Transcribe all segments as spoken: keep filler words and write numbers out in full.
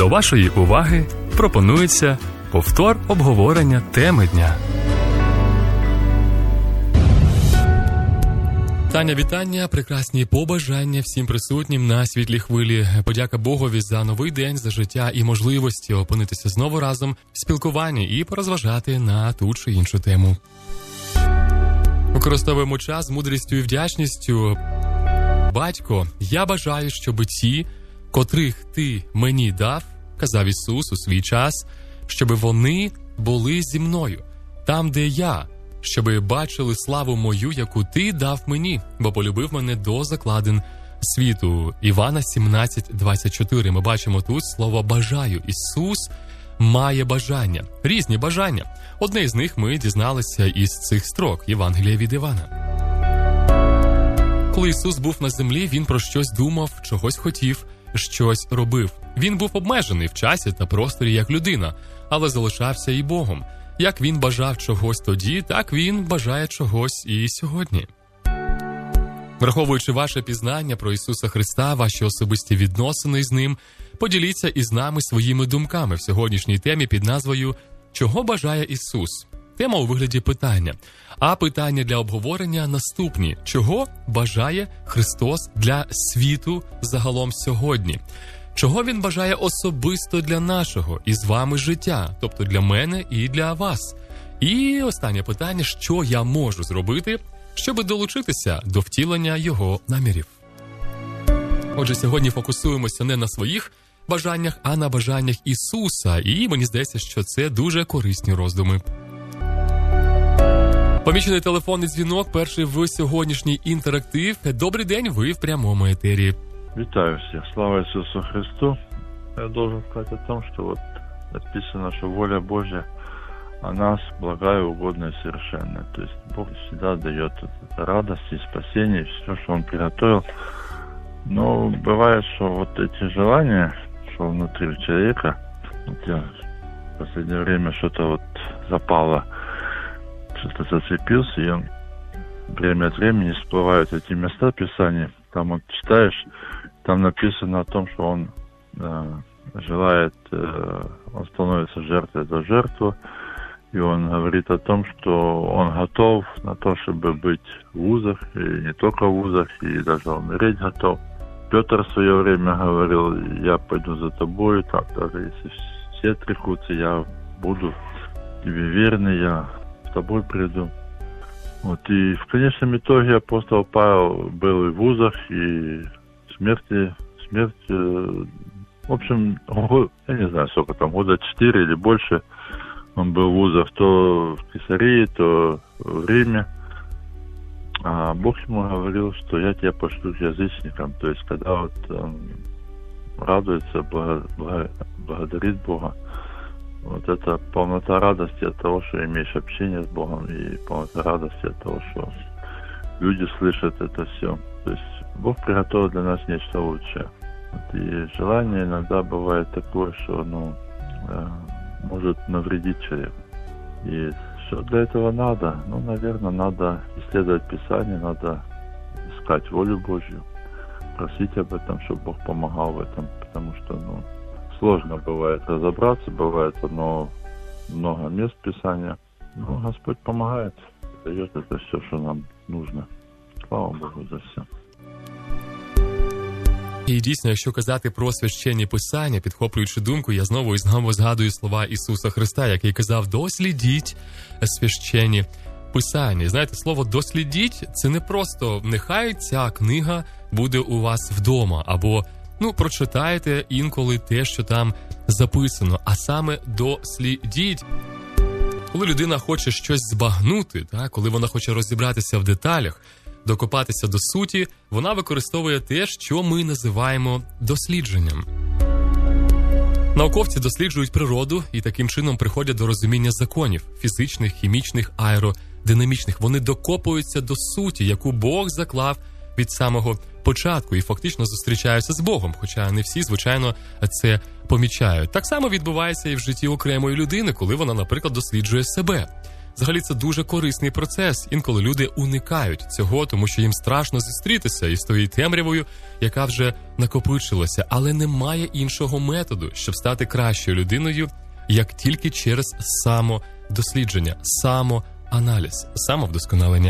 До вашої уваги пропонується повтор обговорення теми дня. Вітання, вітання, прекрасні побажання всім присутнім на світлій хвилі. Подяка Богові за новий день, за життя і можливості опинитися знову разом в спілкуванні і порозважати на ту чи іншу тему. Використовуємо час з мудрістю і вдячністю. Батько, я бажаю, щоб ті, котрих ти мені дав, казав Ісус у свій час, щоб вони були зі мною, там, де я, щоби бачили славу мою, яку ти дав мені, бо полюбив мене до закладин світу. Івана сімнадцять двадцять чотири. Ми бачимо тут слово «бажаю». Ісус має бажання, різні бажання. Одне з них ми дізналися із цих строк Євангелія від Івана. Коли Ісус був на землі, Він про щось думав, чогось хотів, щось робив. Він був обмежений в часі та просторі як людина, але залишався і Богом. Як Він бажав чогось тоді, так Він бажає чогось і сьогодні. Враховуючи ваше пізнання про Ісуса Христа, ваші особисті відносини з Ним, поділіться із нами своїми думками в сьогоднішній темі під назвою «Чого бажає Ісус?». Тема у вигляді питання. А питання для обговорення наступні. Чого бажає Христос для світу загалом сьогодні? Чого Він бажає особисто для нашого і з вами життя, тобто для мене і для вас? І останнє питання, що я можу зробити, щоб долучитися до втілення Його намірів? Отже, сьогодні фокусуємося не на своїх бажаннях, а на бажаннях Ісуса. І мені здається, що це дуже корисні роздуми. Помічений телефонний дзвінок, перший в сьогоднішній інтерактив. Добрий день, ви в прямому етері. Вітаю всех. Слава Иисусу Христу. Я должен сказать о том, что вот написано, что воля Божья о нас благая, угодная и совершенная. То есть Бог всегда дает это радость и спасение, и все, что Он приготовил. Но бывает, что вот эти желания, что внутри у человека, вот я в последнее время что-то вот запало, что-то зацепился, и он время от времени всплывают эти места Писания. Там вот читаешь, там написано о том, что он э, желает, э, он становится жертвой до жертвы, и он говорит о том, что он готов на то, чтобы быть в вузах, и не только в вузах, и даже умереть готов. Петр в свое время говорил: я пойду за тобой, так, даже если все отрекутся, я буду тебе верный, я с тобой приду. Вот, и в конечном итоге апостол Павел был и в вузах, и смерти, смерть, э, в общем, год, я не знаю, сколько там, года четыре или больше он был в вузах, то в Кесарии, то в Риме. А Бог ему говорил, что я тебя пошлю к язычникам. То есть, когда вот он радуется, благо, благо, благодарит Бога, вот это полнота радости от того, что имеешь общение с Богом, и полнота радости от того, что люди слышат это все. То есть Бог приготовил для нас нечто лучшее. Вот, и желание иногда бывает такое, что оно э, может навредить человеку. И что для этого надо? Ну, наверное, надо исследовать Писание, надо искать волю Божью, просить об этом, чтобы Бог помогал в этом, потому что, ну, сложно бывает разобраться, бывает одно, много мест Писания. Но Господь помогает, дает это все, что нам нужно. Слава Богу за все. І дійсно, якщо казати про священні писання, підхоплюючи думку, я знову і знову згадую слова Ісуса Христа, який казав: дослідіть священні писання. Знаєте, слово «дослідіть» – це не просто «нехай ця книга буде у вас вдома», або ну, прочитайте інколи те, що там записано, а саме дослідіть. Коли людина хоче щось збагнути, так, коли вона хоче розібратися в деталях, докопатися до суті, вона використовує те, що ми називаємо дослідженням. Науковці досліджують природу і таким чином приходять до розуміння законів – фізичних, хімічних, аеродинамічних. Вони докопуються до суті, яку Бог заклав від самого початку і фактично зустрічаються з Богом, хоча не всі, звичайно, це помічають. Так само відбувається і в житті окремої людини, коли вона, наприклад, досліджує себе. Взагалі це дуже корисний процес. Інколи люди уникають цього, тому що їм страшно зустрітися із тією темрявою, яка вже накопичилася. Але немає іншого методу, щоб стати кращою людиною, як тільки через самодослідження, самоаналіз, самовдосконалення.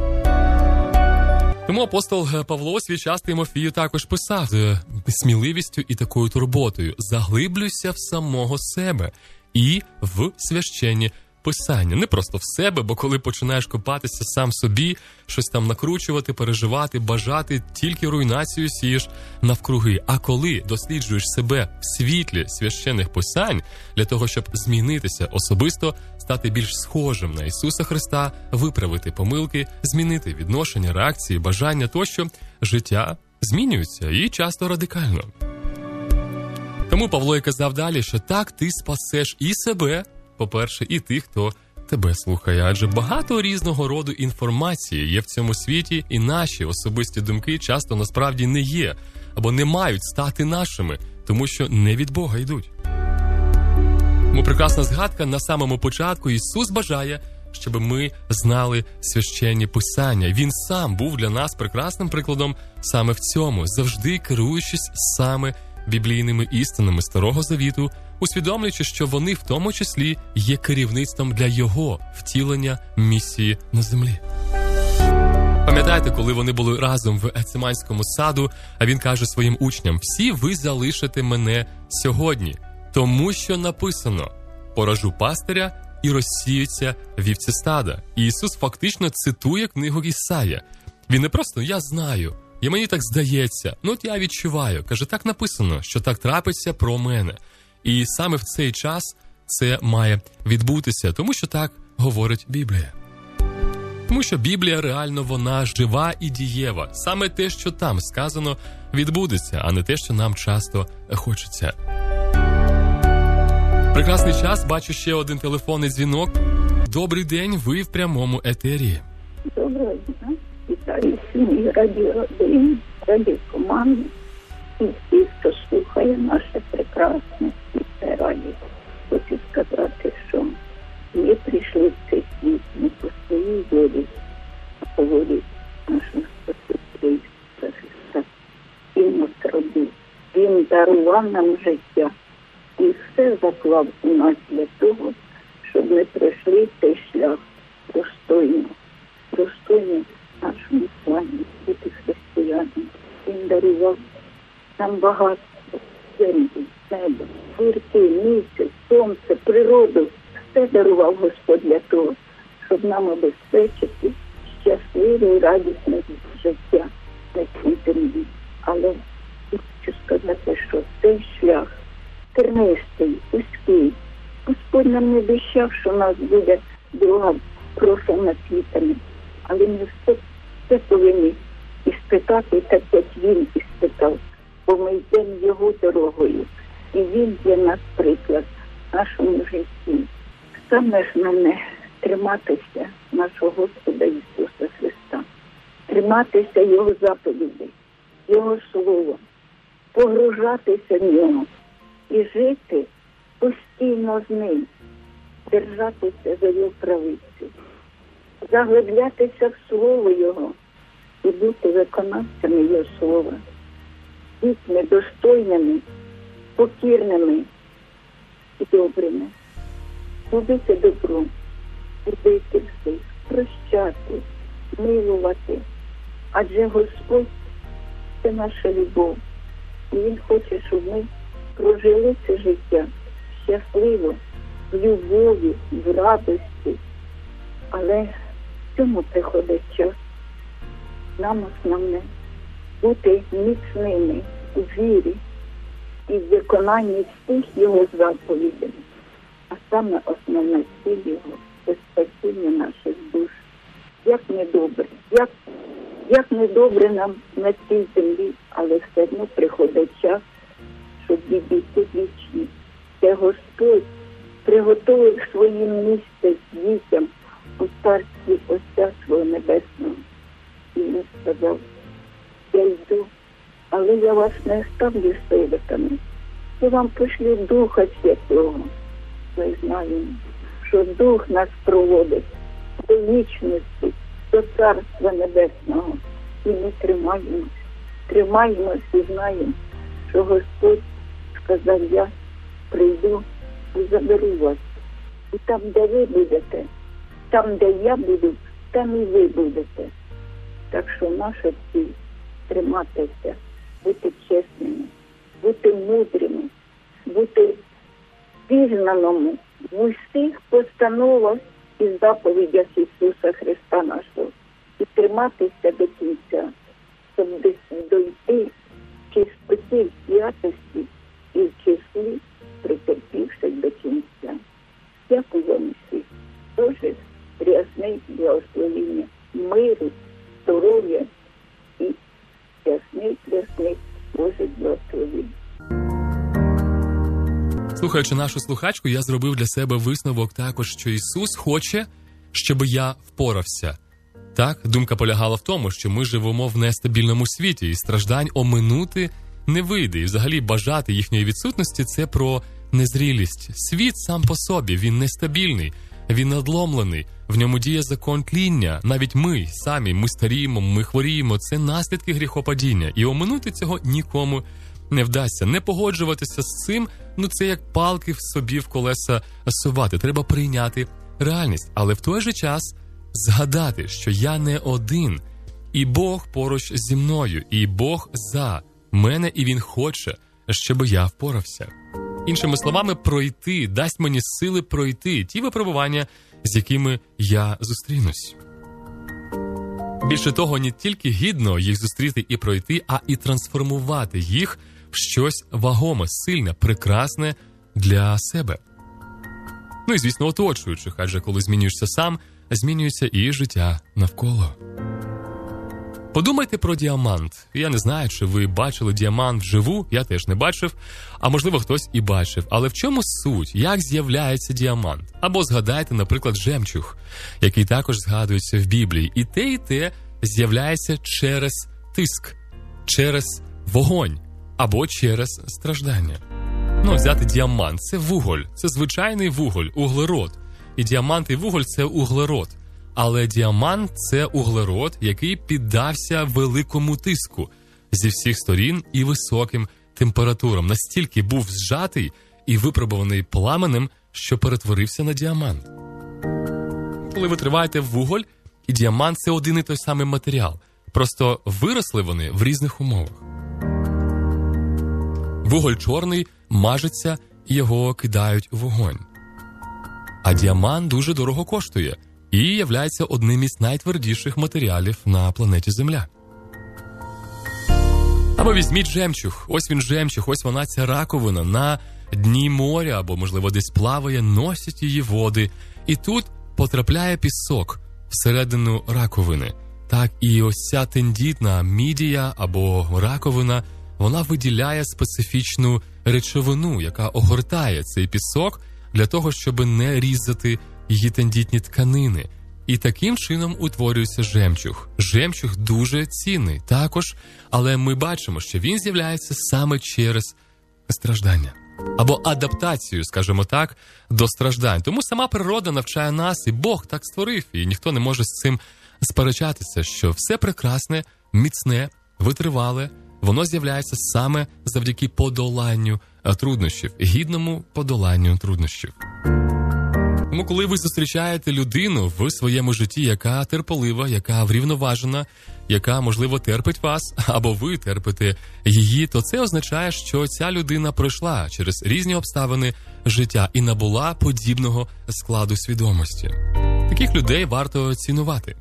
Тому апостол Павло свій час Тимофію також писав з сміливістю і такою турботою: заглиблюйся в самого себе і в священні Писання. Не просто в себе, бо коли починаєш копатися сам собі, щось там накручувати, переживати, бажати, тільки руйнацію сієш навкруги. А коли досліджуєш себе в світлі священних Писань, для того, щоб змінитися особисто, стати більш схожим на Ісуса Христа, виправити помилки, змінити відношення, реакції, бажання тощо, життя змінюється і часто радикально. Тому Павло і казав далі, що так ти спасеш і себе, по-перше, і тих, хто тебе слухає. Адже багато різного роду інформації є в цьому світі, і наші особисті думки часто насправді не є, або не мають стати нашими, тому що не від Бога йдуть. Тому прекрасна згадка: на самому початку Ісус бажає, щоб ми знали священні Писання. Він сам був для нас прекрасним прикладом саме в цьому, завжди керуючись саме біблійними істинами Старого Завіту, усвідомлюючи, що вони в тому числі є керівництвом для Його втілення місії на землі. Пам'ятаєте, коли вони були разом в Гециманському саду, а він каже своїм учням: «Всі ви залишите мене сьогодні, тому що написано: поражу пастиря і розсіються вівці стада». І Ісус фактично цитує книгу Ісая. Він не просто «я знаю», і мені так здається, ну от я відчуваю. Каже, так написано, що так трапиться про мене. І саме в цей час це має відбутися, тому що так говорить Біблія. Тому що Біблія реально вона жива і дієва. Саме те, що там сказано, відбудеться, а не те, що нам часто хочеться. Прекрасний час, бачу ще один телефонний дзвінок. Добрий день, ви в прямому етері. Доброго дня. Вітаю сім'ї Радіо один, радіокоманди і всі, хто слухає наше прекрасне світле радіо. Хочу сказати, що ми прийшли в цей світ не по своїй волі, а по волі нашого Спасителя Ісуса Христа. Він нас родив, Він дарував нам життя і все заклав у нас для того, щоб ми пройшли цей шлях достойно, достойно нашому плані бути християнами. Він дарував нам багатство, землю, небо, зірки, місяць, сонце, природу. Все дарував Господь для того, щоб нам обезпечити щасливе і радісне життя на цій землі. Але хочу сказати, що цей шлях тернистий, узький. Господь нам не обіцяв, що у нас буде дорога профана квітами. Але ми все, все повинні іспитати, так як Він іспитав. Бо ми йдемо Його дорогою. І Він для нас приклад в нашому житті. Саме основне – триматися нашого Господа Ісуса Христа. Триматися Його заповідей, Його Слова. Погружатися в Нього. І жити постійно з Ним. Держатися за Його правицю. Заглиблятися в Слово Його і бути виконавцями Його Слова. Дітьми достойними, покірними і добрими. Робити добро, любити всіх, прощати, милувати. Адже Господь – це наша любов. І Він хоче, щоб ми прожили це життя щасливо, в любові, в радості. Але в цьому приходить час. Нам основне бути міцними у вірі і в виконанні всіх Його заповідей. А саме основна ціль Його – це спасіння наших душ. Як недобре, як, як недобре нам на цій землі, але все одно приходить час, щоб відійти вічність. Це Господь приготовив своє місце дітям у царстві Отця свого Небесного. І Він сказав: я йду, але я вас не оставлю сиротами. Я вам пошлю Духа Святого. Ми знаємо, що що Дух нас проводить до вічності, до Царства Небесного. І ми тримаємось, тримаємось і знаємо, що Господь сказав: я прийду і заберу вас. І там, де ви будете, там, де я буду, там і ви будете. Так що наша ціль – триматися, бути чесними, бути мудрими, бути пізнаному в усіх постановах і заповідях Ісуса Христа нашого. І триматися до кінця, щоб десь дойти в чистоті, в святості і в числі претерпівших до кінця. Дякую вам всім. Дуже рясний благословіння, миру, здоров'я і ясний, ясний Божий благословіння. Слухаючи нашу слухачку, я зробив для себе висновок також, що Ісус хоче, щоб я впорався. Так, думка полягала в тому, що ми живемо в нестабільному світі, і страждань оминути не вийде. І взагалі бажати їхньої відсутності – це про незрілість. Світ сам по собі, він нестабільний, він надломлений, в ньому діє закон тління. Навіть ми самі, ми старіємо, ми хворіємо, це наслідки гріхопадіння. І оминути цього нікому не вдасться. Не погоджуватися з цим, ну це як палки в собі в колеса сувати. Треба прийняти реальність, але в той же час згадати, що я не один, і Бог поруч зі мною, і Бог за мене, і Він хоче, щоб я впорався. Іншими словами, пройти, дасть мені сили пройти ті випробування, з якими я зустрінусь. Більше того, не тільки гідно їх зустріти і пройти, а і трансформувати їх в щось вагоме, сильне, прекрасне для себе. Ну і, звісно, оточуючих, адже коли змінюєшся сам, змінюється і життя навколо. Подумайте про діамант. Я не знаю, чи ви бачили діамант вживу, я теж не бачив, а можливо хтось і бачив. Але в чому суть? Як з'являється діамант? Або згадайте, наприклад, жемчуг, який також згадується в Біблії. І те, і те з'являється через тиск, через вогонь або через страждання. Ну, взяти діамант – це вуголь, це звичайний вуголь, углерод. І діамант і вуголь – це углерод. Але діамант – це углерод, який піддався великому тиску зі всіх сторін і високим температурам. Настільки був зжатий і випробуваний пламенем, що перетворився на діамант. Коли ви триваєте вуголь і діамант – це один і той самий матеріал. Просто виросли вони в різних умовах. Вуголь чорний мажеться і його кидають у вогонь. А діамант дуже дорого коштує і являється одним із найтвердіших матеріалів на планеті Земля. Або візьміть жемчуг. Ось він жемчуг, ось вона ця раковина на дні моря, або, можливо, десь плаває, носять її води. І тут потрапляє пісок всередину раковини. Так і ось ця тендітна мідія або раковина, вона виділяє специфічну речовину, яка огортає цей пісок для того, щоб не різати її тендітні тканини. І таким чином утворюється жемчуг. Жемчуг дуже цінний також, але ми бачимо, що він з'являється саме через страждання. Або адаптацію, скажімо так, до страждань. Тому сама природа навчає нас, і Бог так створив, і ніхто не може з цим сперечатися, що все прекрасне, міцне, витривале, воно з'являється саме завдяки подоланню труднощів, гідному подоланню труднощів. Тому коли ви зустрічаєте людину в своєму житті, яка терпелива, яка врівноважена, яка, можливо, терпить вас, або ви терпите її, то це означає, що ця людина пройшла через різні обставини життя і набула подібного складу свідомості. Таких людей варто цінувати.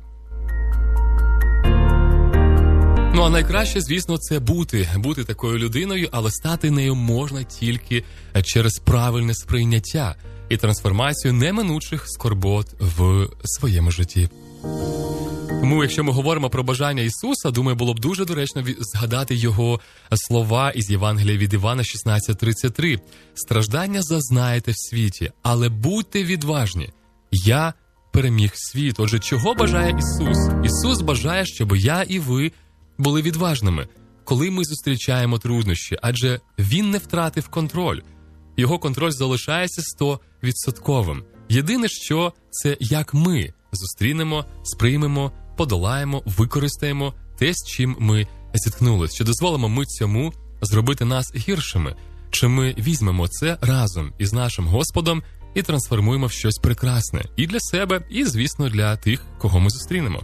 Ну, а найкраще, звісно, це бути, бути такою людиною, але стати нею можна тільки через правильне сприйняття і трансформацію неминучих скорбот в своєму житті. Тому, якщо ми говоримо про бажання Ісуса, думаю, було б дуже доречно згадати Його слова із Євангелія від Івана шістнадцять тридцять три. «Страждання зазнаєте в світі, але будьте відважні. Я переміг світ». Отже, чого бажає Ісус? Ісус бажає, щоб я і ви були відважними, коли ми зустрічаємо труднощі, адже Він не втратив контроль. Його контроль залишається сто відсотковим. Єдине, що це як ми зустрінемо, сприймемо, подолаємо, використаємо те, з чим ми зіткнулись. Чи дозволимо ми цьому зробити нас гіршими? Чи ми візьмемо це разом із нашим Господом і трансформуємо в щось прекрасне і для себе, і, звісно, для тих, кого ми зустрінемо?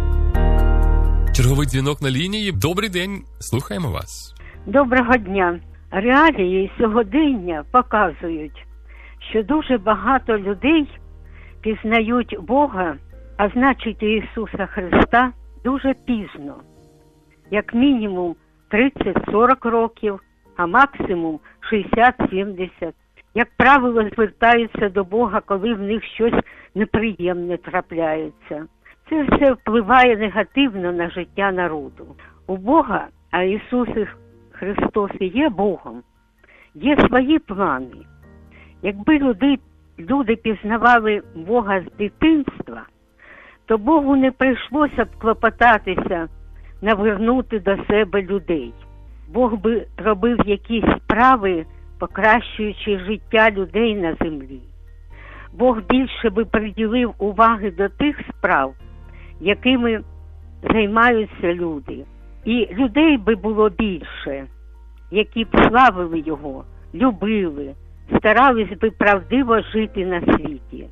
Черговий дзвінок на лінії. Добрий день, слухаємо вас. Доброго дня. Реалії сьогодення показують, що дуже багато людей пізнають Бога, а значить і Ісуса Христа, дуже пізно. Як мінімум тридцять-сорок років, а максимум шістдесят-сімдесят. Як правило, звертаються до Бога, коли в них щось неприємне трапляється. Це все впливає негативно на життя народу. У Бога, а Ісус Христос і є Богом, є свої плани. Якби люди, люди пізнавали Бога з дитинства, то Богу не прийшлося б клопотатися навернути до себе людей. Бог би робив якісь справи, покращуючи життя людей на землі. Бог більше би приділив уваги до тих справ, якими займаються люди. І людей би було більше, які б славили Його, любили, старались би правдиво жити на світі.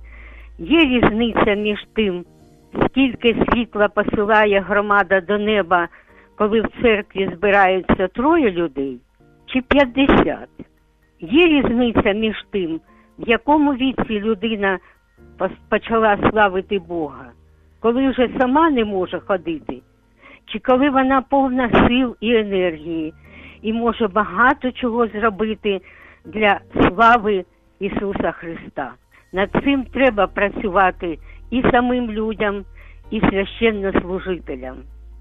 Є різниця між тим, скільки світла посилає громада до неба, коли в церкві збираються троє людей, чи п'ятдесят. Є різниця між тим, в якому віці людина почала славити Бога, коли вже сама не може ходити, чи коли вона повна сил і енергії, і може багато чого зробити для слави Ісуса Христа. Над цим треба працювати і самим людям, і священнослужителям.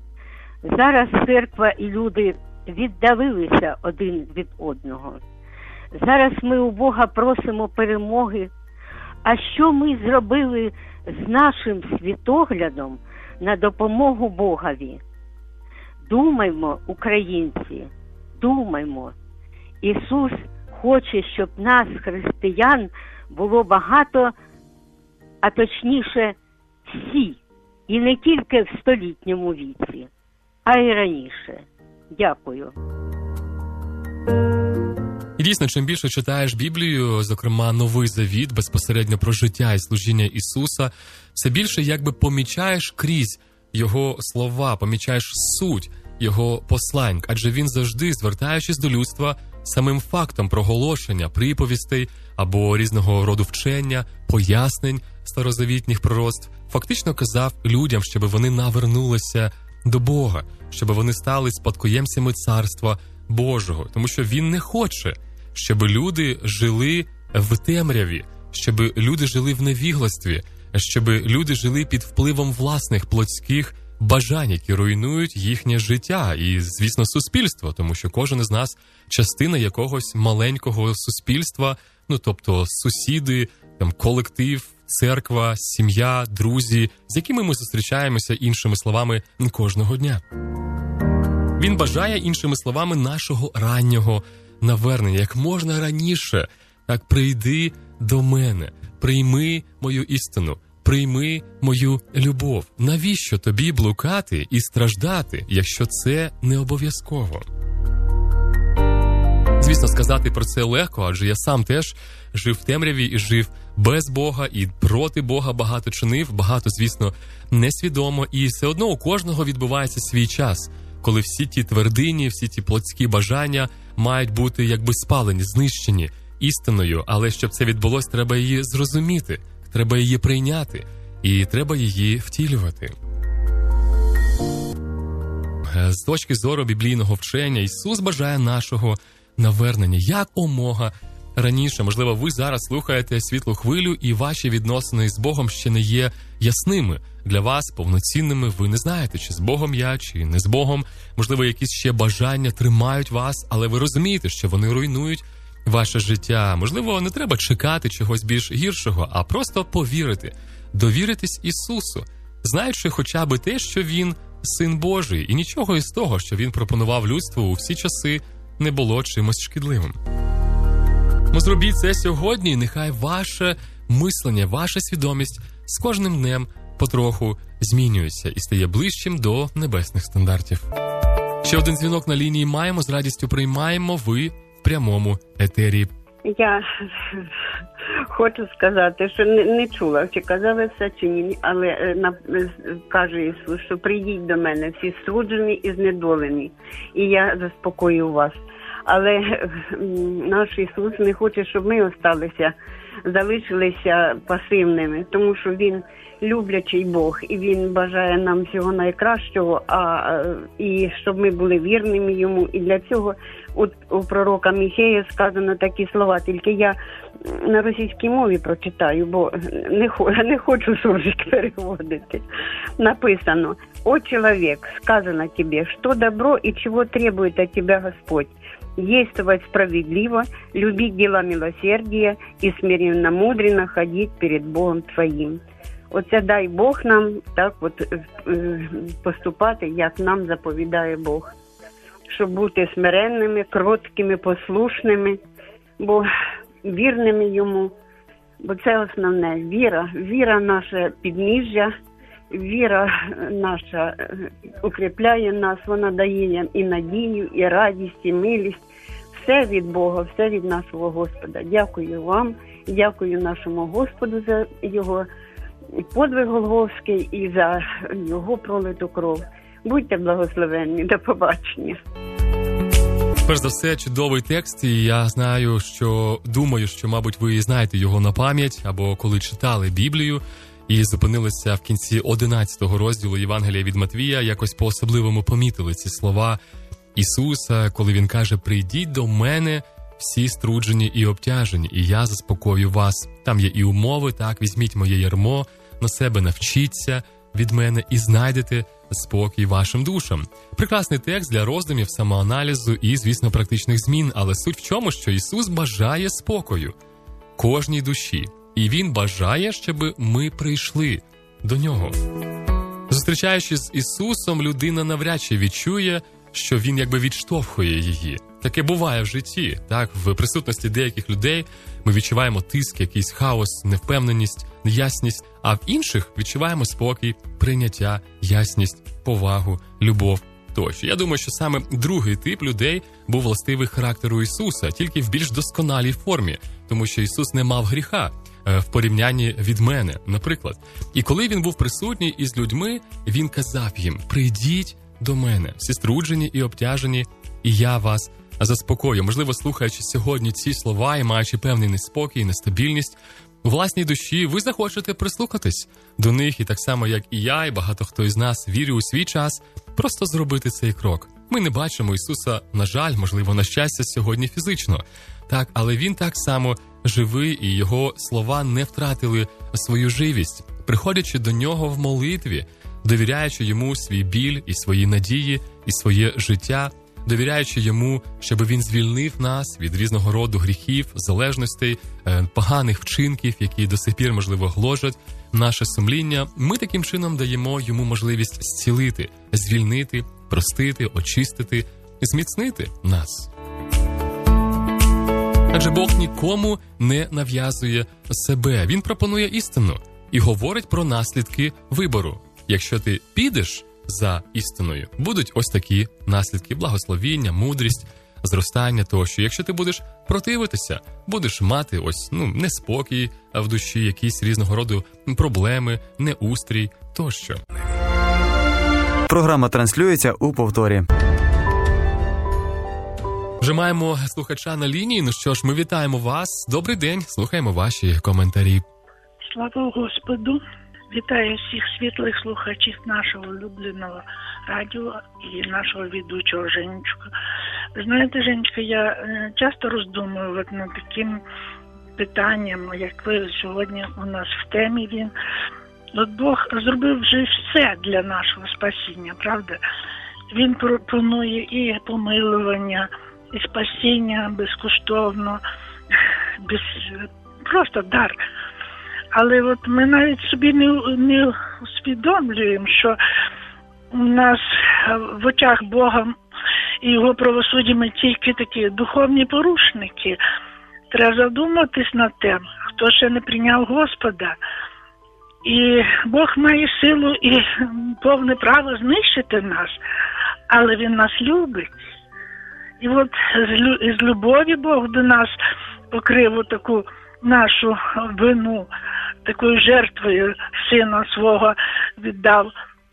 Зараз церква і люди віддалилися один від одного. Зараз ми у Бога просимо перемоги. А що ми зробили з нашим світоглядом на допомогу Богові? Думаймо, українці, думаймо. Ісус хоче, щоб нас, християн, було багато, а точніше всі. І не тільки в столітньому віці, а й раніше. Дякую. І дійсно, чим більше читаєш Біблію, зокрема Новий Завіт, безпосередньо про життя і служіння Ісуса, все більше якби помічаєш крізь Його слова, помічаєш суть Його послань, адже Він завжди, звертаючись до людства, самим фактом проголошення приповістей або різного роду вчення, пояснень старозавітніх пророцтв, фактично казав людям, щоб вони навернулися до Бога, щоб вони стали спадкоємцями Царства Божого, тому що Він не хоче, щоб люди жили в темряві, щоб люди жили в невігластві, щоб люди жили під впливом власних плотських бажань, які руйнують їхнє життя і, звісно, суспільство, тому що кожен із нас частина якогось маленького суспільства, ну, тобто сусіди, там, колектив, церква, сім'я, друзі, з якими ми зустрічаємося, іншими словами, кожного дня. Він бажає, іншими словами, нашого раннього навернення. Як можна раніше, так прийди до мене, прийми мою істину, прийми мою любов. Навіщо тобі блукати і страждати, якщо це не обов'язково? Звісно, сказати про це легко, адже я сам теж жив в темряві і жив без Бога, і проти Бога багато чинив, багато, звісно, несвідомо, і все одно у кожного відбувається свій час, коли всі ті твердині, всі ті плотські бажання мають бути якби спалені, знищені істиною, але щоб це відбулося, треба її зрозуміти, треба її прийняти, і треба її втілювати. З точки зору біблійного вчення, Ісус бажає нашого навернення, як омога раніше. Можливо, ви зараз слухаєте «Світлу хвилю» і ваші відносини з Богом ще не є ясними. Для вас повноцінними, ви не знаєте, чи з Богом я, чи не з Богом. Можливо, якісь ще бажання тримають вас, але ви розумієте, що вони руйнують ваше життя. Можливо, не треба чекати чогось більш гіршого, а просто повірити, довіритись Ісусу, знаючи хоча б те, що Він Син Божий, і нічого із того, що Він пропонував людству у всі часи, не було чимось шкідливим. Ну, зробіть це сьогодні, і нехай ваше мислення, ваша свідомість з кожним днем потроху змінюється і стає ближчим до небесних стандартів. Ще один дзвінок на лінії маємо, з радістю приймаємо, ви в прямому етері. Я хочу сказати, що не, не чула, чи казали все, чи ні, але на, каже Ісус, що прийдіть до мене всі струджені і знедолені, і я заспокою вас. Але наш Ісус не хоче, щоб ми осталися, залишилися пасивними, тому що Він люблячий Бог, і Він бажає нам всього найкращого, а і щоб ми були вірними Йому. І для цього от у пророка Міхея сказано такі слова, тільки я на російській мові прочитаю, бо не, не хочу суржик переводити. Написано: «О человек, сказано тебе, что добро и чего требует от тебя Господь? Действовать справедливо, любить дела милосердия и смиренно-мудренно ходить перед Богом твоїм». Оце дай Бог нам так от поступати, як нам заповідає Бог. Щоб бути смиренними, кроткими, послушними, бо вірними Йому. Бо це основне. Віра. Віра наша підніжжя, віра наша укріпляє нас, вона дає нам і надію, і радість, і милість. Все від Бога, все від нашого Господа. Дякую вам, дякую нашому Господу за Його подвиг Голгофський і за Його пролиту кров. Будьте благословенні. До побачення. Перш за все, чудовий текст, і я знаю, що думаю, що, мабуть, ви знаєте його на пам'ять, або коли читали Біблію і зупинилися в кінці одинадцятого розділу Євангелія від Матвія, якось по-особливому помітили ці слова Ісуса, коли Він каже: «Прийдіть до мене всі струджені і обтяжені, і я заспокою вас». Там є і умови, так, візьміть моє ярмо, на себе навчіться від мене і знайдете спокій вашим душам. Прекрасний текст для роздумів, самоаналізу і, звісно, практичних змін. Але суть в чому, що Ісус бажає спокою кожній душі. І Він бажає, щоб ми прийшли до Нього. Зустрічаючись з Ісусом, людина навряд чи відчує, що Він якби відштовхує її. Таке буває в житті. Так, в присутності деяких людей ми відчуваємо тиск, якийсь хаос, невпевненість, неясність, а в інших відчуваємо спокій, прийняття, ясність, повагу, любов тощо. Я думаю, що саме другий тип людей був властивий характеру Ісуса, тільки в більш досконалій формі, тому що Ісус не мав гріха в порівнянні від мене, наприклад. І коли Він був присутній із людьми, Він казав їм: «Прийдіть до мене, всі струджені і обтяжені, і я вас заспокою». Можливо, слухаючи сьогодні ці слова і маючи певний неспокій, нестабільність у власній душі, ви захочете прислухатись до них, і так само, як і я, і багато хто із нас, вірю у свій час, просто зробити цей крок. Ми не бачимо Ісуса, на жаль, можливо, на щастя, сьогодні фізично. Так, але Він так само живий, і Його слова не втратили свою живість. Приходячи до Нього в молитві, довіряючи Йому свій біль і свої надії, і своє життя, довіряючи Йому, щоб Він звільнив нас від різного роду гріхів, залежностей, поганих вчинків, які до сих пір, можливо, гложать наше сумління, ми таким чином даємо Йому можливість зцілити, звільнити, простити, очистити, зміцнити нас. Адже Бог нікому не нав'язує себе. Він пропонує істину і говорить про наслідки вибору. Якщо ти підеш за істиною, будуть ось такі наслідки: благословіння, мудрість, зростання тощо. Якщо ти будеш противитися, будеш мати ось, ну, неспокій в душі, якісь різного роду проблеми, неустрій тощо. Програма транслюється у повторі. Вже маємо слухача на лінії. Ну що ж, ми вітаємо вас. Добрий день, слухаємо ваші коментарі. Слава Господу. Вітаю всіх світлих слухачів нашого улюбленого радіо і нашого ведучого Женечка. Ви знаєте, Женечка, я часто роздумую от над таким питанням, як ви сьогодні у нас в темі. Він, от Бог зробив вже все для нашого спасіння, правда? Він пропонує і помилування, і спасіння безкоштовно, без, просто дар. Але от ми навіть собі не, не усвідомлюємо, що у нас в очах Бога і Його правосуддя ми тільки такі духовні порушники. треба задуматись над тим, хто ще не прийняв Господа. І Бог має силу і повне право знищити нас, але Він нас любить. І от з любові Бог до нас покрив таку нашу вину, такою жертвою Сина Свого віддав,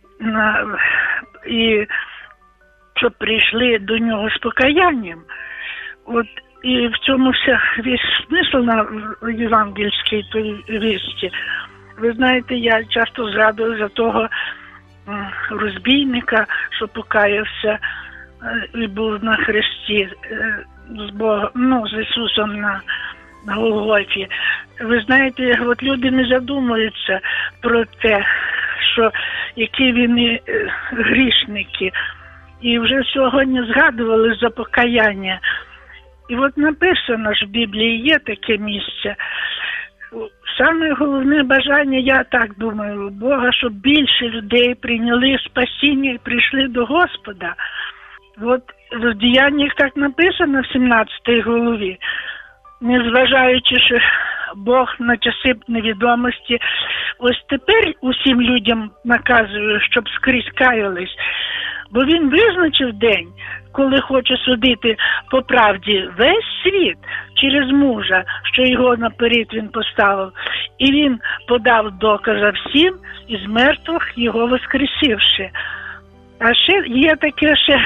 і щоб прийшли до Нього з покаянням. От і в цьому вся весь смисл на євангельській вісті. Ви знаєте, я часто згадую за того розбійника, що покаявся і був на хресті з Богом, ну, з Ісусом на, на Голгофі. Ви знаєте, от люди не задумуються про те, що які вони грішники. І вже сьогодні згадували за покаяння. І от написано ж в Біблії, є таке місце. Саме головне бажання, я так думаю, у Бога, щоб більше людей прийняли спасіння і прийшли до Господа. От в Діяннях так написано в сімнадцятій главі, незважаючи, що Бог на часи невідомості, ось тепер усім людям наказує, щоб скрізь каялись, бо Він визначив день, коли хоче судити по правді весь світ через мужа, що його наперед Він поставив, і Він подав докази всім, і з мертвих його воскресивши. А ще є таке ще,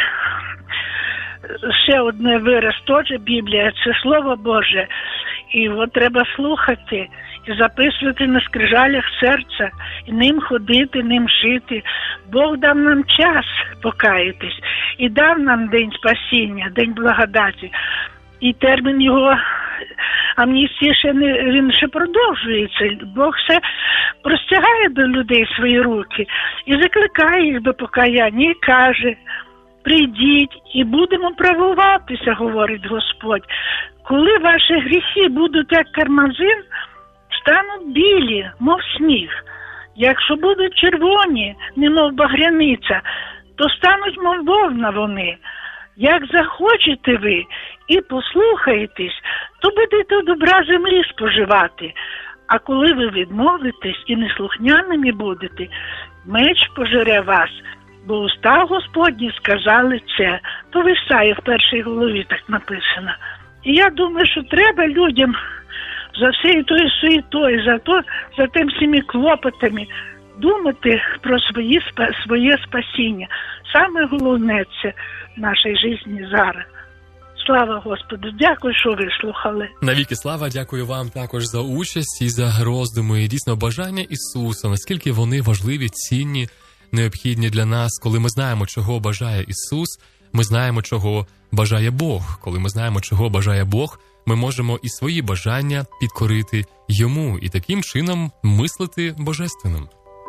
ще одне вираз, теж Біблія, це Слово Боже. І от треба слухати і записувати на скрижалях серця, і ним ходити, ним жити. Бог дав нам час покаятись, і дав нам день спасіння, день благодаті. І термін його амністії ще не, він ще продовжується. Бог все простягає до людей свої руки і закликає їх до покаяння, і каже: прийдіть і будемо правуватися, говорить Господь. Коли ваші гріхи будуть як кармазин, стануть білі, мов сніг. Якщо будуть червоні, немов багряниця, то стануть, мов вовна вони. Як захочете ви і послухаєтесь, то будете добра землі споживати. А коли ви відмовитесь і неслухняними будете, меч пожере вас, бо уста Господні сказали це. То в Ісаї в першій главі так написано. І я думаю, що треба людям за всією тою суєтою, за, то, за тим всіми клопотами думати про свої, своє спасіння. Саме головне це в нашій житті зараз. Слава Господу, дякую, що ви слухали. Навіки слава, дякую вам також за участь і за роздуми. І дійсно бажання Ісуса, наскільки вони важливі, цінні, необхідні для нас. Коли ми знаємо, чого бажає Ісус, ми знаємо, чого бажає Бог. Коли ми знаємо, чого бажає Бог, ми можемо і свої бажання підкорити Йому і таким чином мислити божественним.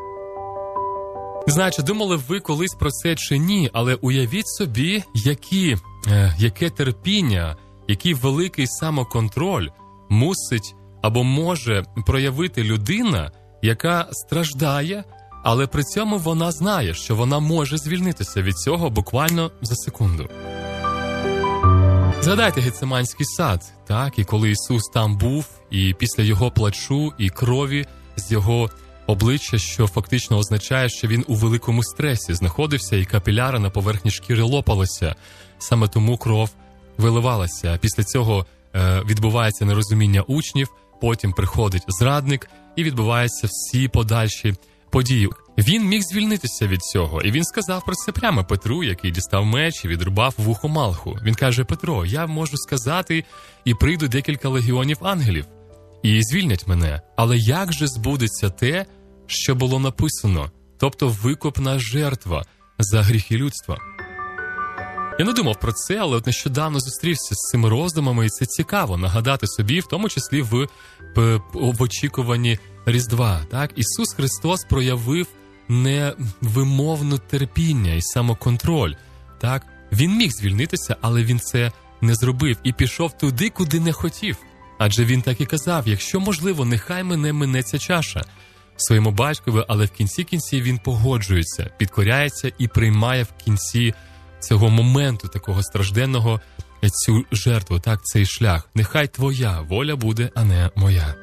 Знаю, чи думали ви колись про це чи ні, але уявіть собі, які, е, яке терпіння, який великий самоконтроль мусить або може проявити людина, яка страждає, але при цьому вона знає, що вона може звільнитися від цього буквально за секунду. Згадайте Гециманський сад, так, і коли Ісус там був, і після Його плачу і крові з Його обличчя, що фактично означає, що він у великому стресі знаходився, і капіляри на поверхні шкіри лопалися. Саме тому кров виливалася. Після цього е, відбувається нерозуміння учнів, потім приходить зрадник, і відбуваються всі подальші події. Він міг звільнитися від цього, і він сказав про це прямо Петру, який дістав меч і відрубав вухо Малху. Він каже: Петро, я можу сказати, і прийду декілька легіонів ангелів, і звільнять мене. Але як же збудеться те, що було написано? Тобто викупна жертва за гріхи людства. Я не думав про це, але от нещодавно зустрівся з цими роздумами, і це цікаво нагадати собі, в тому числі в, в очікуванні Різдва. Так? Ісус Христос проявив невимовне терпіння і самоконтроль. Так? Він міг звільнитися, але він це не зробив і пішов туди, куди не хотів. Адже він так і казав: якщо можливо, нехай мене мине ця чаша своєму батькові, але в кінці кінці він погоджується, підкоряється і приймає в кінці цього моменту такого стражденного цю жертву, так, цей шлях. Нехай твоя воля буде, а не моя.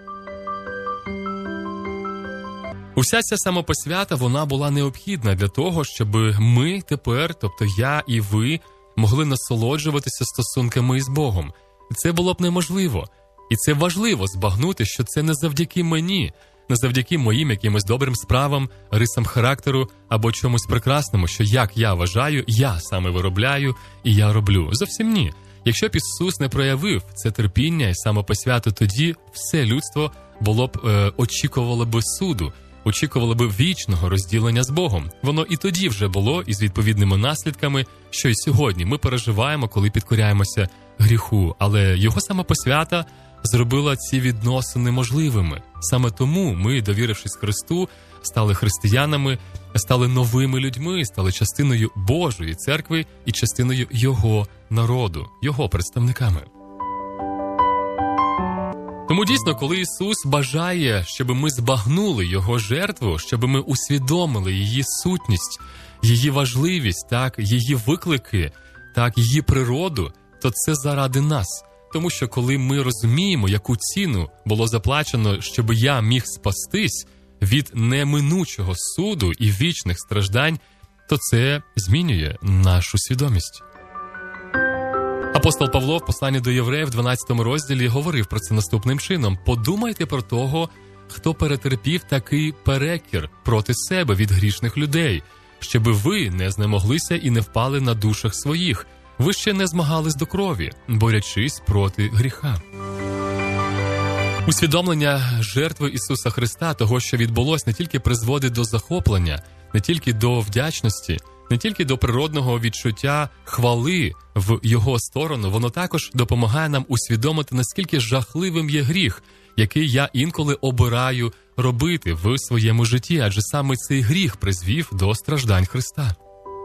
Уся ця самопосвята, вона була необхідна для того, щоб ми тепер, тобто я і ви, могли насолоджуватися стосунками із Богом. Це було б неможливо. І це важливо збагнути, що це не завдяки мені, не завдяки моїм якимось добрим справам, рисам характеру або чомусь прекрасному, що, як я вважаю, я саме виробляю і я роблю. Зовсім ні. Якщо б Ісус не проявив це терпіння і самопосвяту, тоді все людство було б, е, очікувало б суду, очікувало б вічного розділення з Богом. Воно і тоді вже було із відповідними наслідками, що і сьогодні ми переживаємо, коли підкоряємося гріху. Але Його самопосвята зробила ці відносини можливими. Саме тому ми, довірившись Христу, стали християнами, стали новими людьми, стали частиною Божої церкви і частиною Його народу, Його представниками. Тому дійсно, коли Ісус бажає, щоб ми збагнули Його жертву, щоб ми усвідомили її сутність, її важливість, так, її виклики, так, її природу, то це заради нас. Тому що коли ми розуміємо, яку ціну було заплачено, щоб я міг спастись від неминучого суду і вічних страждань, то це змінює нашу свідомість. Апостол Павло в посланні до Євреїв в дванадцятому розділі говорив про це наступним чином. «Подумайте про того, хто перетерпів такий перекір проти себе від грішних людей, щоби ви не знемоглися і не впали на душах своїх. Ви ще не змагались до крові, борючись проти гріха». Усвідомлення жертви Ісуса Христа, того, що відбулось, не тільки призводить до захоплення, не тільки до вдячності, не тільки до природного відчуття хвали в Його сторону, воно також допомагає нам усвідомити, наскільки жахливим є гріх, який я інколи обираю робити в своєму житті, адже саме цей гріх призвів до страждань Христа.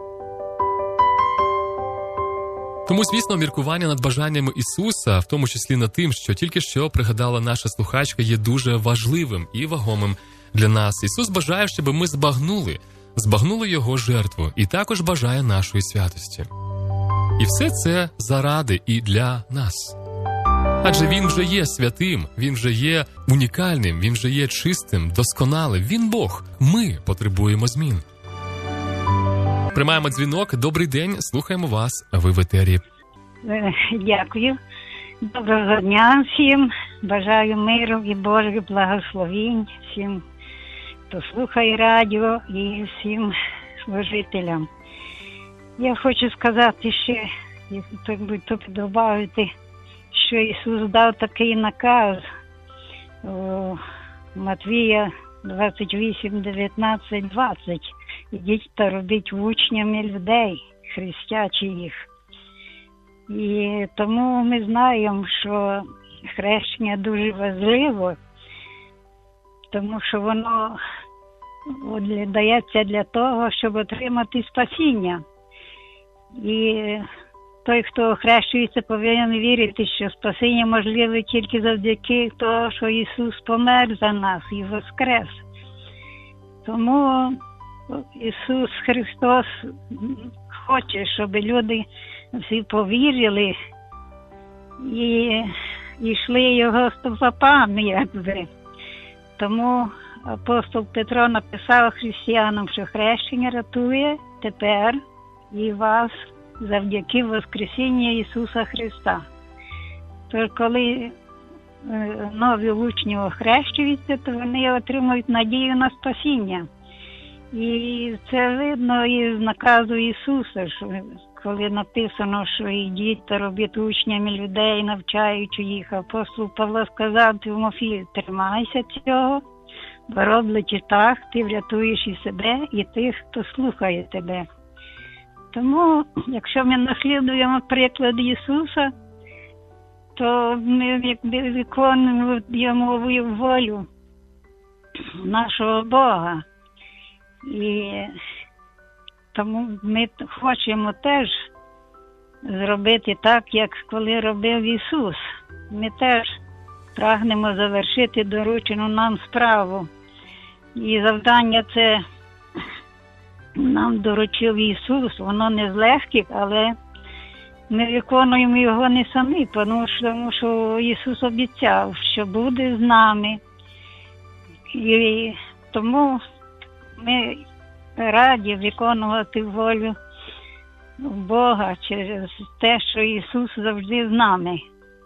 Тому, звісно, міркування над бажаннями Ісуса, в тому числі над тим, що тільки що пригадала наша слухачка, є дуже важливим і вагомим для нас. Ісус бажає, щоб ми збагнули, збагнули Його жертву і також бажає нашої святості. І все це заради і для нас. Адже Він вже є святим, Він вже є унікальним, Він вже є чистим, досконалим. Він Бог. Ми потребуємо змін. Приймаємо дзвінок. Добрий день, слухаємо вас. Ви в етері. Дякую. Доброго дня всім. Бажаю миру і Божих благословінь всім, хто слухає радіо, і всім служителям. Я хочу сказати ще, якщо додати, що Ісус дав такий наказ у Матвія двадцять вісім, дев'ятнадцять, двадцять. Ідіть та робіть учнями людей, хрестячи їх. І тому ми знаємо, що хрещення дуже важливо, тому що воно дається для того, щоб отримати спасіння. І той, хто хрещується, повинен вірити, що спасіння можливе тільки завдяки тому, що Ісус помер за нас і воскрес. Тому Ісус Христос хоче, щоб люди всі повірили і йшли Його стопами, якби. Тому апостол Петро написав християнам, що хрещення рятує тепер і вас завдяки Воскресінню Ісуса Христа. Тож, коли нові учні охрещуються, то вони отримують надію на спасіння. І це видно із наказу Ісуса, що коли написано, що ідіть та робіть учнями людей, навчаючи їх. Апостол Павло сказав Тимофію, тримайся цього, бо роблячи так, ти врятуєш і себе, і тих, хто слухає тебе. Тому, якщо ми наслідуємо приклад Ісуса, то ми якби виконуємо Йому волю нашого Бога. І тому ми хочемо теж зробити так, як коли робив Ісус. Ми теж прагнемо завершити доручену нам справу. І завдання це нам доручив Ісус. Воно не з легких, але ми виконуємо його не самі, тому що, тому що Ісус обіцяв, що буде з нами. І тому ми раді виконувати волю Бога через те, що Ісус завжди з нами.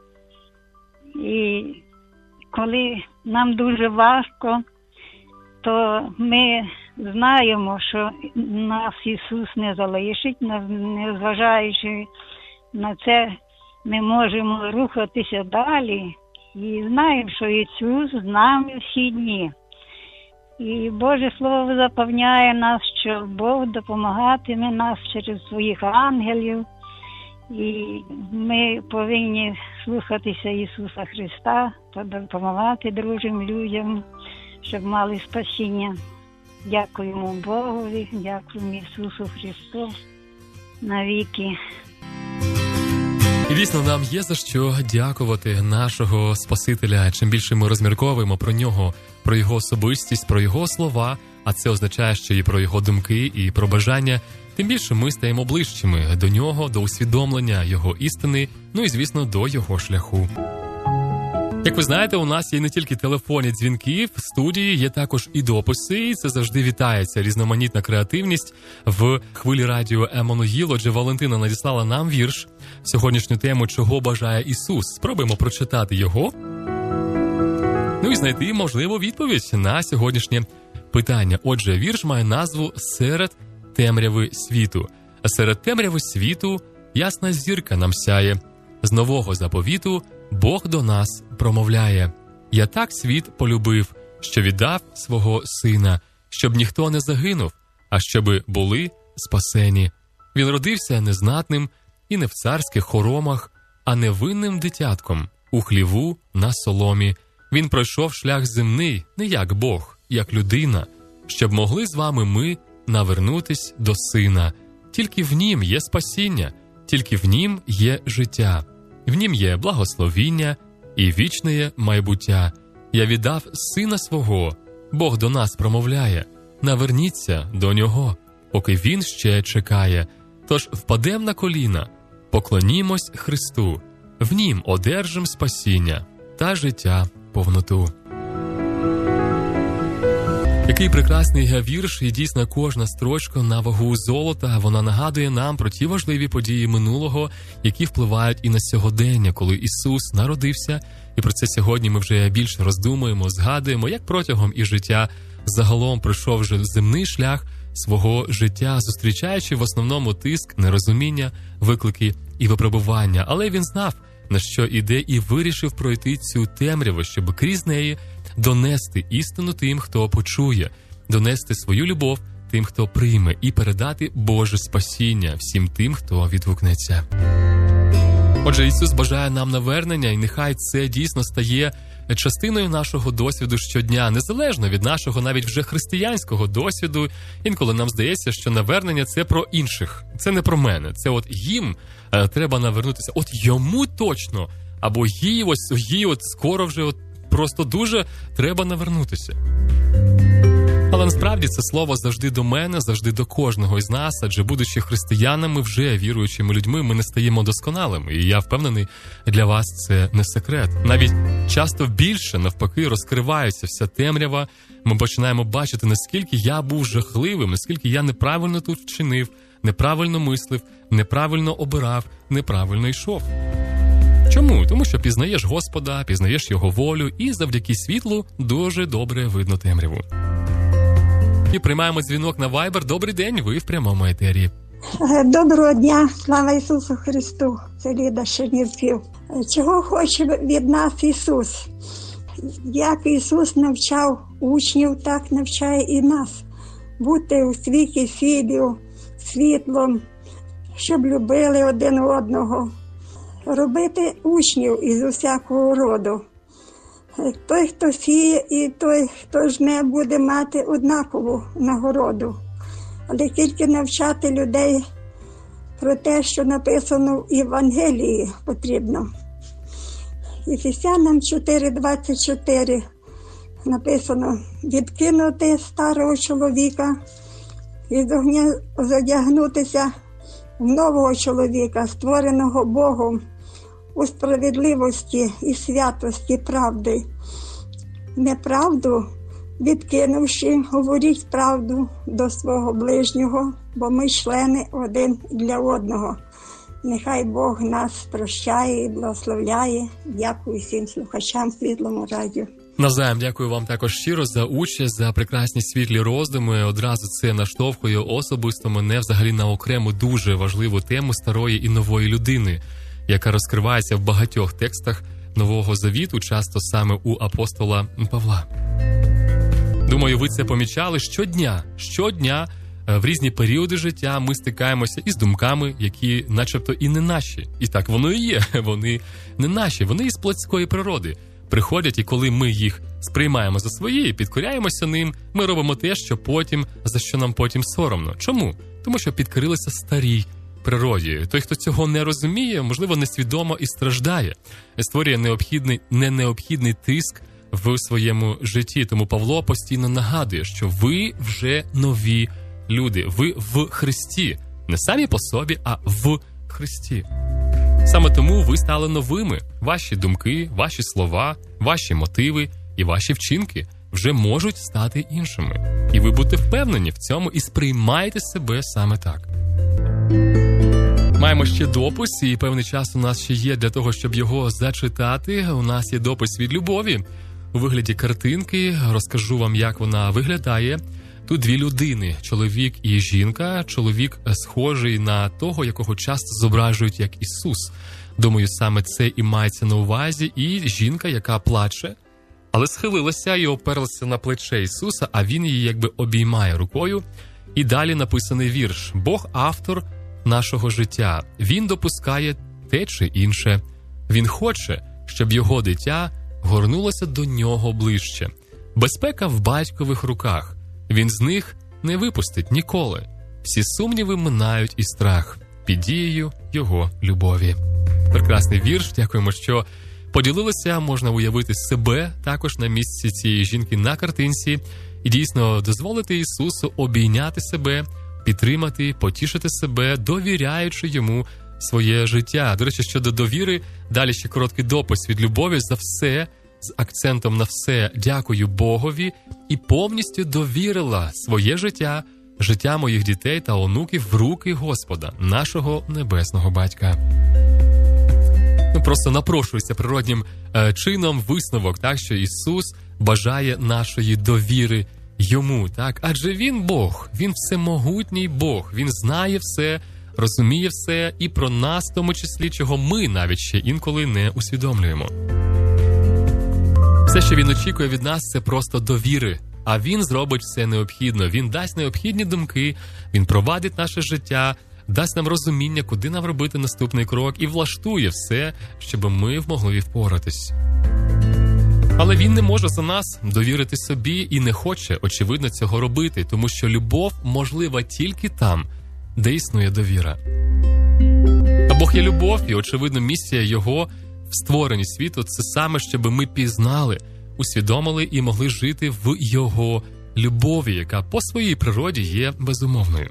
І коли нам дуже важко, то ми знаємо, що нас Ісус не залишить, незважаючи на це, ми можемо рухатися далі і знаємо, що Ісус з нами всі дні. І Боже Слово запевняє нас, що Бог допомагатиме нас через своїх ангелів, і ми повинні слухатися Ісуса Христа та допомагати дружим людям, щоб мали спасіння. Дякуємо Богові, дякуємо Ісусу Христу навіки. І дійсно нам є за що дякувати нашого Спасителя. Чим більше ми розмірковуємо про нього, про його особистість, про його слова, а це означає, що і про його думки, і про бажання, тим більше ми стаємо ближчими до нього, до усвідомлення його істини, ну і, звісно, до його шляху. Як ви знаєте, у нас є не тільки телефонні дзвінки, в студії є також і дописи, і це завжди вітається різноманітна креативність в хвилі радіо Еммануїл. Отже, Валентина надіслала нам вірш, сьогоднішню тему «Чого бажає Ісус». Спробуємо прочитати його, ну і знайти, можливо, відповідь на сьогоднішнє питання. Отже, вірш має назву «Серед темряви світу». Серед темряви світу ясна зірка нам сяє, з нового заповіту Бог до нас промовляє: «Я так світ полюбив, що віддав свого сина, щоб ніхто не загинув, а щоби були спасені. Він родився незнатним і не в царських хоромах, а невинним дитятком у хліву на соломі. Він пройшов шлях земний не як Бог, як людина, щоб могли з вами ми навернутись до сина. Тільки в нім є спасіння, тільки в нім є життя. В нім є благословіння і вічне майбуття. Я віддав сина свого, Бог до нас промовляє: наверніться до нього, поки він ще чекає. Тож впадем на коліна, поклонімось Христу, в нім одержим спасіння та життя повноту». Який прекрасний вірш, і дійсно кожна строчка на вагу золота. Вона нагадує нам про ті важливі події минулого, які впливають і на сьогодення, коли Ісус народився. І про це сьогодні ми вже більше роздумуємо, згадуємо, як протягом і життя загалом пройшов вже земний шлях свого життя, зустрічаючи в основному тиск, нерозуміння, виклики і випробування. Але він знав, на що іде, і вирішив пройти цю темряву, щоб крізь неї донести істину тим, хто почує, донести свою любов тим, хто прийме, і передати Боже спасіння всім тим, хто відгукнеться. Отже, Ісус бажає нам навернення, і нехай це дійсно стає частиною нашого досвіду щодня, незалежно від нашого навіть вже християнського досвіду. Інколи нам здається, що навернення – це про інших, це не про мене, це от їм е, треба навернутися, от йому точно, або їй ось, їй от скоро вже от просто дуже треба навернутися. Але насправді це слово завжди до мене, завжди до кожного із нас, адже будучи християнами, вже віруючими людьми, ми не стаємо досконалими. І я впевнений, для вас це не секрет. Навіть часто більше, навпаки, розкривається вся темрява. Ми починаємо бачити, наскільки я був жахливим, наскільки я неправильно тут вчинив, неправильно мислив, неправильно обирав, неправильно йшов. Чому? Тому що пізнаєш Господа, пізнаєш Його волю, і завдяки світлу дуже добре видно темряву. І приймаємо дзвінок на Viber. Добрий день, ви в прямому етері. Доброго дня, слава Ісусу Христу, це Ліда Чернівців. Чого хоче від нас Ісус? Як Ісус навчав учнів, так навчає і нас. Бути у світі сіллю, світлом, щоб любили один одного. Робити учнів із усякого роду. Той, хто сіє, і той, хто жне, буде мати однакову нагороду. Але тільки навчати людей про те, що написано в Євангелії, потрібно. Ефесянам чотири двадцять чотири написано: «Відкинути старого чоловіка і задягнутися в нового чоловіка, створеного Богом у справедливості і святості правди. Неправду відкинувши, говоріть правду до свого ближнього, бо ми члени один для одного. Нехай Бог нас прощає і благословляє. Дякую всім слухачам Світлого радіо. Навзаєм, дякую вам також щиро за участь, за прекрасні світлі роздуми. Одразу це наштовхує особисто мене взагалі на окрему дуже важливу тему старої і нової людини, яка розкривається в багатьох текстах Нового Завіту, часто саме у апостола Павла. Думаю, ви це помічали щодня. Щодня в різні періоди життя ми стикаємося із думками, які начебто і не наші. І так воно і є. Вони не наші, вони із плотської природи. Приходять, і коли ми їх сприймаємо за свої і підкоряємося ним, ми робимо те, що потім, за що нам потім соромно. Чому? Тому що підкорилися старій природі. Той, хто цього не розуміє, можливо, несвідомо і страждає. Створює необхідний, не необхідний тиск в своєму житті. Тому Павло постійно нагадує, що ви вже нові люди. Ви в Христі. Не самі по собі, а в Христі. Саме тому ви стали новими. Ваші думки, ваші слова, ваші мотиви і ваші вчинки вже можуть стати іншими. І ви будете впевнені в цьому і сприймаєте себе саме так. Маємо ще допис, і певний час у нас ще є для того, щоб його зачитати. У нас є допис від Любові у вигляді картинки. Розкажу вам, як вона виглядає. Тут дві людини, чоловік і жінка. Чоловік схожий на того, якого часто зображують як Ісус. Думаю, саме це і мається на увазі. І жінка, яка плаче, але схилилася і оперлася на плече Ісуса, а він її якби обіймає рукою. І далі написаний вірш. Бог – автор нашого життя. Він допускає те чи інше. Він хоче, щоб його дитя горнулося до нього ближче. Безпека в батькових руках. Він з них не випустить ніколи. Всі сумніви минають і страх під дією його любові. Прекрасний вірш. Дякуємо, що поділилися. Можна уявити себе також на місці цієї жінки на картинці. І дійсно дозволити Ісусу обійняти себе, підтримати, потішити себе, довіряючи йому своє життя. До речі, щодо довіри, далі ще короткий допис від Любові. За все, з акцентом на все, дякую Богові і повністю довірила своє життя, життя моїх дітей та онуків в руки Господа, нашого небесного батька. Ну, просто напрошується природнім е, чином висновок, так, що Ісус бажає нашої довіри йому, так? Адже він Бог, він всемогутній Бог, він знає все, розуміє все і про нас, в тому числі, чого ми навіть ще інколи не усвідомлюємо. Все, що він очікує від нас, це просто довіри. А він зробить все необхідно. Він дасть необхідні думки, він провадить наше життя, дасть нам розуміння, куди нам робити наступний крок і влаштує все, щоб ми могли впоратись. Але він не може за нас довірити собі і не хоче, очевидно, цього робити, тому що любов можлива тільки там, де існує довіра. А Бог є любов, і, очевидно, місія його в створенні світу – це саме, щоб ми пізнали, усвідомили і могли жити в його любові, яка по своїй природі є безумовною.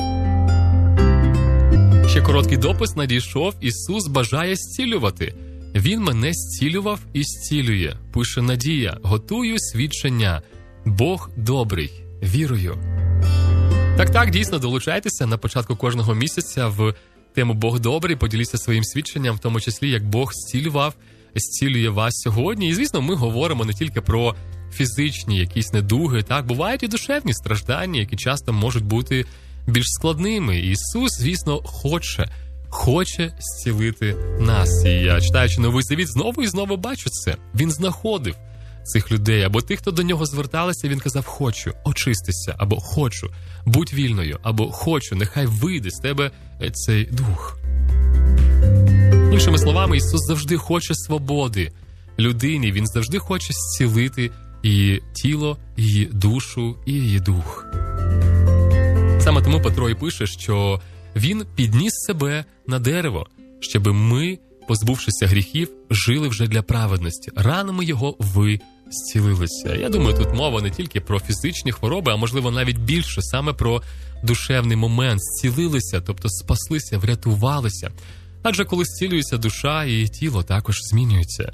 Ще короткий допис надійшов. Ісус бажає зцілювати. Він мене зцілював і зцілює. Пише Надія. Готую свідчення. Бог добрий. Вірую. Так-так, дійсно, долучайтеся на початку кожного місяця в тему «Бог добрий». Поділіться своїм свідченням, в тому числі, як Бог зцілював, зцілює вас сьогодні. І, звісно, ми говоримо не тільки про фізичні якісь недуги. Так, бувають і душевні страждання, які часто можуть бути більш складними. Ісус, звісно, хоче, хоче зцілити нас. І я, читаючи Новий Завіт, знову і знову бачу це. Він знаходив цих людей, або тих, хто до нього зверталися, він казав: хочу, очистися, або хочу, будь вільною, або хочу, нехай вийде з тебе цей дух. Іншими словами, Ісус завжди хоче свободи людині, Він завжди хоче зцілити її тіло, її душу і її дух. Саме тому Петро і пише, що Він підніс себе на дерево, щоб ми, позбувшися гріхів, жили вже для праведності. Ранами Його ви зцілилися. Я думаю, тут мова не тільки про фізичні хвороби, а можливо навіть більше саме про душевний момент. Зцілилися, тобто спаслися, врятувалися. Адже коли зцілюється душа, і тіло також змінюється.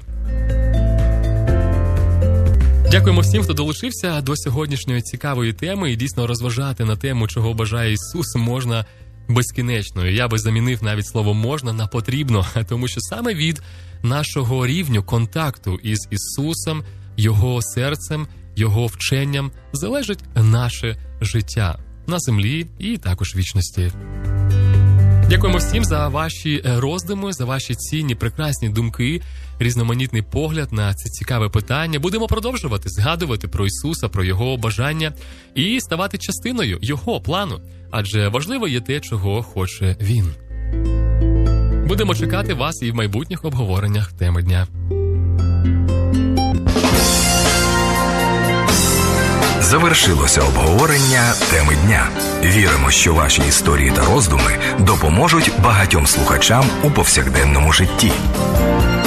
Дякуємо всім, хто долучився до сьогоднішньої цікавої теми. І дійсно розважати на тему, чого бажає Ісус, можна безкінечно. Я би замінив навіть слово «можна» на «потрібно», тому що саме від нашого рівню контакту із Ісусом, Його серцем, Його вченням залежить наше життя на землі і також вічності. Дякуємо всім за ваші роздуми, за ваші цінні, прекрасні думки, різноманітний погляд на це цікаве питання. Будемо продовжувати згадувати про Ісуса, про Його бажання і ставати частиною Його плану. Адже важливо є те, чого хоче Він. Будемо чекати вас і в майбутніх обговореннях теми дня. Завершилося обговорення теми дня. Віримо, що ваші історії та роздуми допоможуть багатьом слухачам у повсякденному житті.